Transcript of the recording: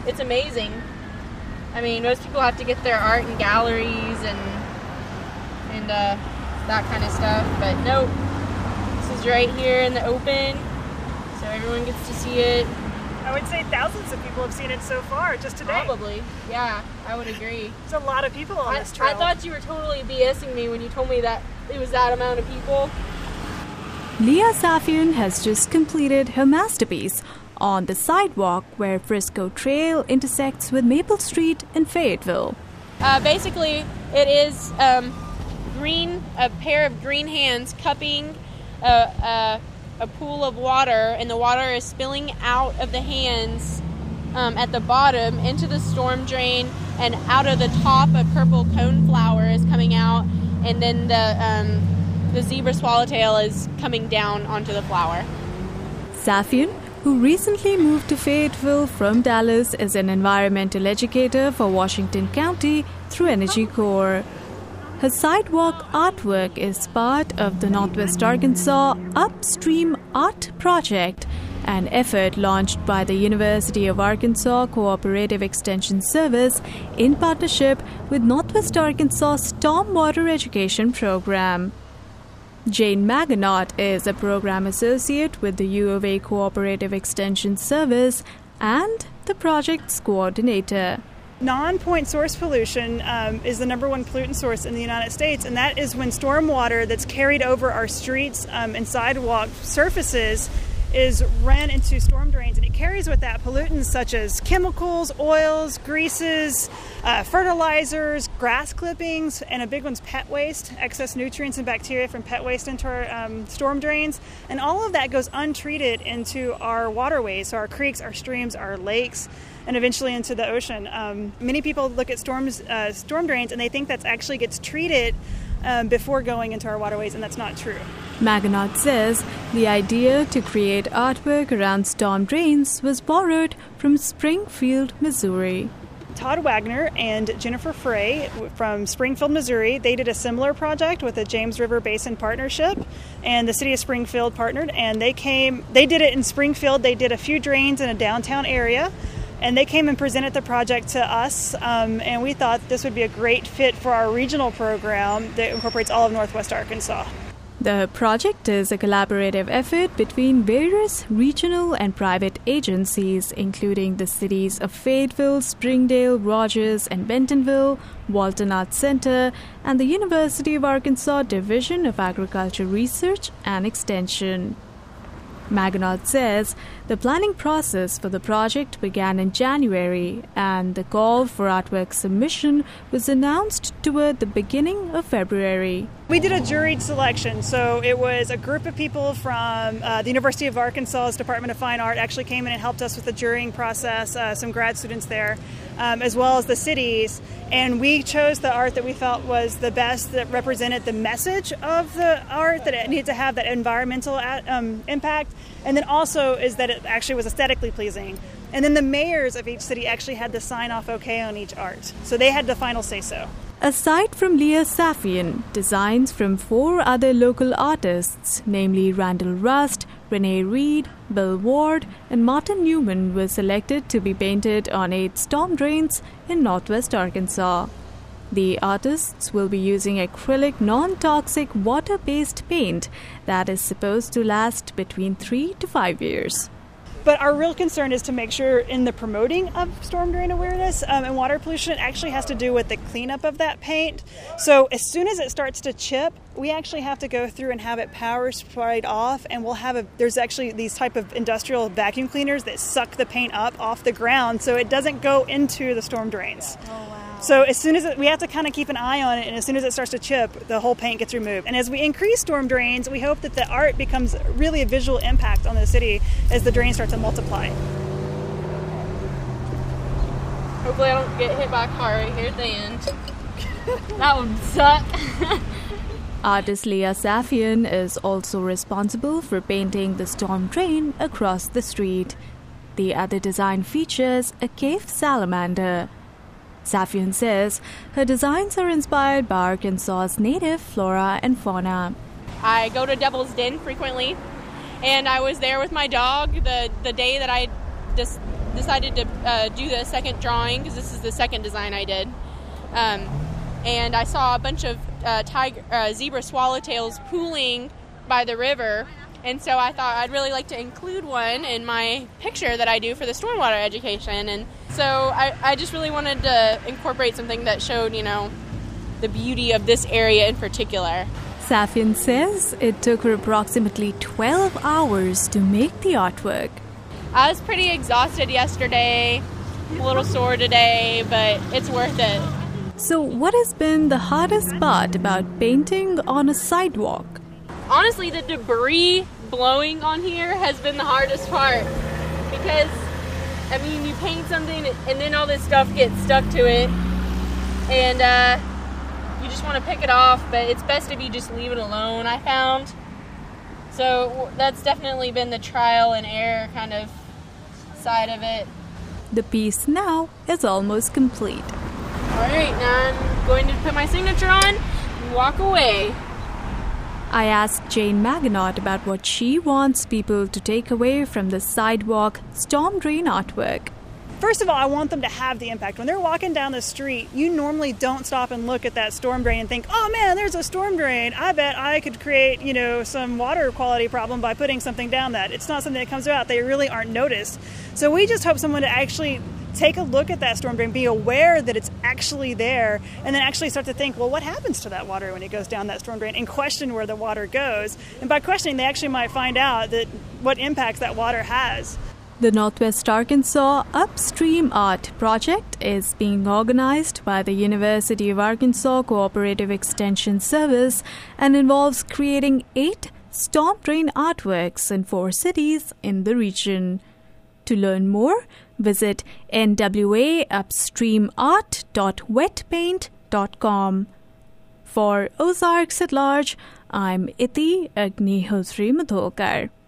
it's amazing. I mean, most people have to get their art in galleries and that kind of stuff, but nope. This is right here in the open, so everyone gets to see it. I would say thousands of people have seen it so far, just today. Probably, yeah, I would agree. There's a lot of people on this trail. I thought you were totally BSing me when you told me that it was that amount of people. Leah Safian has just completed her masterpiece on the sidewalk where Frisco Trail intersects with Maple Street in Fayetteville. Basically, it is a pair of green hands cupping a pool of water, and the water is spilling out of the hands at the bottom into the storm drain, and out of the top a purple coneflower is coming out, and then the zebra swallowtail is coming down onto the flower. Safian, who recently moved to Fayetteville from Dallas, is an environmental educator for Washington County through Energy Corps. Her sidewalk artwork is part of the Northwest Arkansas Upstream Art Project, an effort launched by the University of Arkansas Cooperative Extension Service in partnership with Northwest Arkansas Stormwater Education Program. Jane Maganot is a program associate with the U of A Cooperative Extension Service and the project's coordinator. Non-point source pollution is the number one pollutant source in the United States, and that is when storm water that's carried over our streets and sidewalk surfaces is ran into storm drains, and it carries with that pollutants such as chemicals, oils, greases, fertilizers, grass clippings, and a big one's pet waste, excess nutrients and bacteria from pet waste into our storm drains. And all of that goes untreated into our waterways, so our creeks, our streams, our lakes, and eventually into the ocean. Many people look at storm drains and they think that actually gets treated before going into our waterways, and that's not true. Maganot says the idea to create artwork around storm drains was borrowed from Springfield, Missouri. Todd Wagner and Jennifer Frey from Springfield, Missouri, they did a similar project with the James River Basin Partnership, and the city of Springfield partnered, and they did it in Springfield. They did a few drains in a downtown area, and they came and presented the project to us, and we thought this would be a great fit for our regional program that incorporates all of Northwest Arkansas. The project is a collaborative effort between various regional and private agencies, including the cities of Fayetteville, Springdale, Rogers, and Bentonville, Walton Arts Center, and the University of Arkansas Division of Agriculture Research and Extension. Maganot says the planning process for the project began in January, and the call for artwork submission was announced toward the beginning of February. We did a juried selection, so it was a group of people from the University of Arkansas's Department of Fine Art actually came in and helped us with the jurying process, some grad students there, as well as the cities, and we chose the art that we felt was the best, that represented the message of the art, that it needed to have that environmental impact, and then also is that it actually was aesthetically pleasing. And then the mayors of each city actually had to sign off okay on each art, so they had the final say-so. Aside from Leah Safian, designs from 4 other local artists, namely Randall Rust, Renee Reed, Bill Ward, and Martin Newman, were selected to be painted on 8 storm drains in Northwest Arkansas. The artists will be using acrylic non-toxic water-based paint that is supposed to last between 3 to 5 years. But our real concern is to make sure in the promoting of storm drain awareness and water pollution, it actually has to do with the cleanup of that paint. So as soon as it starts to chip, we actually have to go through and have it power sprayed off, and there's actually these type of industrial vacuum cleaners that suck the paint up off the ground so it doesn't go into the storm drains. Oh, wow. So as soon as we have to kind of keep an eye on it, and as soon as it starts to chip, the whole paint gets removed. And as we increase storm drains, we hope that the art becomes really a visual impact on the city as the drains start to multiply. Hopefully I don't get hit by a car right here at the end. That would suck. Artist Leah Safian is also responsible for painting the storm drain across the street. The other design features a cave salamander. Safian says her designs are inspired by Arkansas's native flora and fauna. I go to Devil's Den frequently, and I was there with my dog the day that I just decided to do the second drawing, because this is the second design I did. And I saw a bunch of zebra swallowtails pooling by the river. And so I thought I'd really like to include one in my picture that I do for the stormwater education. And so I just really wanted to incorporate something that showed, the beauty of this area in particular. Safian says it took her approximately 12 hours to make the artwork. I was pretty exhausted yesterday, a little sore today, but it's worth it. So what has been the hardest part about painting on a sidewalk? Honestly, the debris blowing on here has been the hardest part, because you paint something and then all this stuff gets stuck to it, and you just want to pick it off, but it's best if you just leave it alone, I found. So that's definitely been the trial and error kind of side of it. The piece now is almost complete. All right, now I'm going to put my signature on and walk away. I asked Jane Maginot about what she wants people to take away from the sidewalk storm drain artwork. First of all, I want them to have the impact. When they're walking down the street, you normally don't stop and look at that storm drain and think, oh man, there's a storm drain. I bet I could create, some water quality problem by putting something down that. It's not something that comes about. They really aren't noticed. So we just hope someone to actually take a look at that storm drain, be aware that it's actually there, and then actually start to think, well, what happens to that water when it goes down that storm drain, and question where the water goes. And by questioning, they actually might find out that what impacts that water has. The Northwest Arkansas Upstream Art Project is being organized by the University of Arkansas Cooperative Extension Service and involves creating 8 storm drain artworks in 4 cities in the region. To learn more, visit nwaupstreamart.wetpaint.com. For Ozarks at Large, I'm Iti Agnihotri Matholkar.